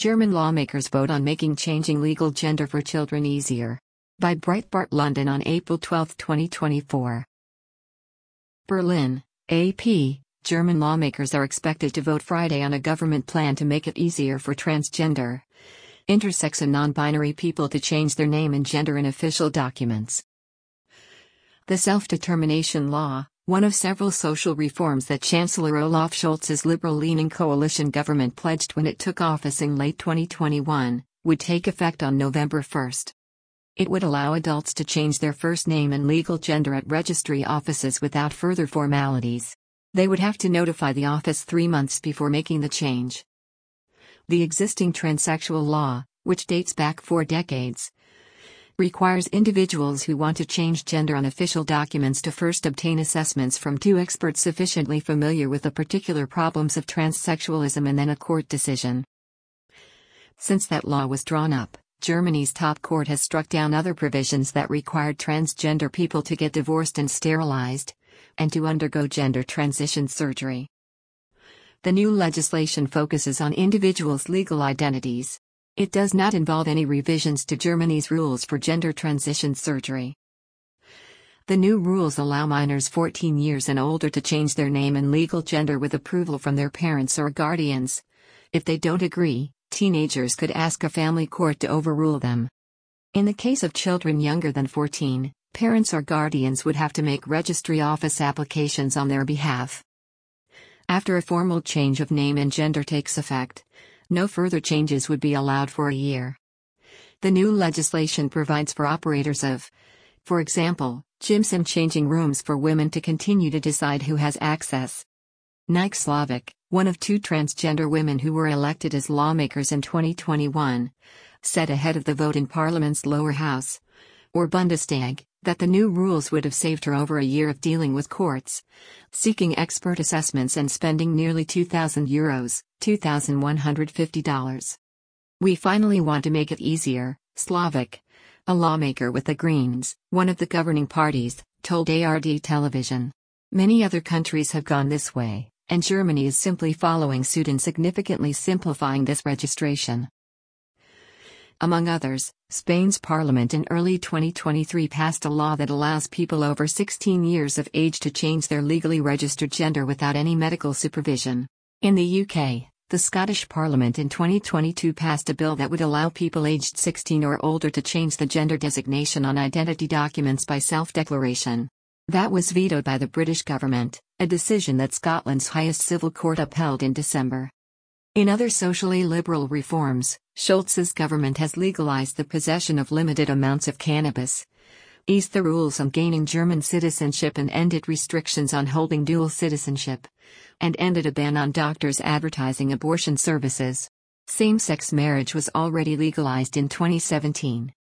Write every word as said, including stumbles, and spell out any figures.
German lawmakers vote on making changing legal gender for children easier. By Breitbart London on April twelfth, twenty twenty-four. Berlin, A P. German lawmakers are expected to vote Friday on a government plan to make it easier for transgender, intersex and non-binary people to change their name and gender in official documents. The self-determination law, one of several social reforms that Chancellor Olaf Scholz's liberal-leaning coalition government pledged when it took office in late twenty twenty-one, would take effect on November first. It would allow adults to change their first name and legal gender at registry offices without further formalities. They would have to notify the office three months before making the change. The existing transsexual law, which dates back four decades, requires individuals who want to change gender on official documents to first obtain assessments from two experts sufficiently familiar with the particular problems of transsexualism and then a court decision. Since that law was drawn up, Germany's top court has struck down other provisions that required transgender people to get divorced and sterilized, and to undergo gender transition surgery. The new legislation focuses on individuals' legal identities. It does not involve any revisions to Germany's rules for gender transition surgery. The new rules allow minors fourteen years and older to change their name and legal gender with approval from their parents or guardians. If they don't agree, teenagers could ask a family court to overrule them. In the case of children younger than fourteen, parents or guardians would have to make registry office applications on their behalf. After a formal change of name and gender takes effect, no further changes would be allowed for a year. The new legislation provides for operators of, for example, gyms and changing rooms for women to continue to decide who has access. Nike Slavik, one of two transgender women who were elected as lawmakers in twenty twenty-one, said ahead of the vote in Parliament's lower house, or Bundestag, that the new rules would have saved her over a year of dealing with courts, seeking expert assessments and spending nearly two thousand euros, two thousand one hundred fifty dollars. We finally want to make it easier, Slavik, a lawmaker with the Greens, one of the governing parties, told A R D Television. Many other countries have gone this way, and Germany is simply following suit and significantly simplifying this registration. Among others, Spain's parliament in early twenty twenty-three passed a law that allows people over sixteen years of age to change their legally registered gender without any medical supervision. In the U K, the Scottish Parliament in twenty twenty-two passed a bill that would allow people aged sixteen or older to change the gender designation on identity documents by self-declaration. That was vetoed by the British government, a decision that Scotland's highest civil court upheld in December. In other socially liberal reforms, Scholz's government has legalized the possession of limited amounts of cannabis, eased the rules on gaining German citizenship and ended restrictions on holding dual citizenship, and ended a ban on doctors advertising abortion services. Same-sex marriage was already legalized in twenty seventeen.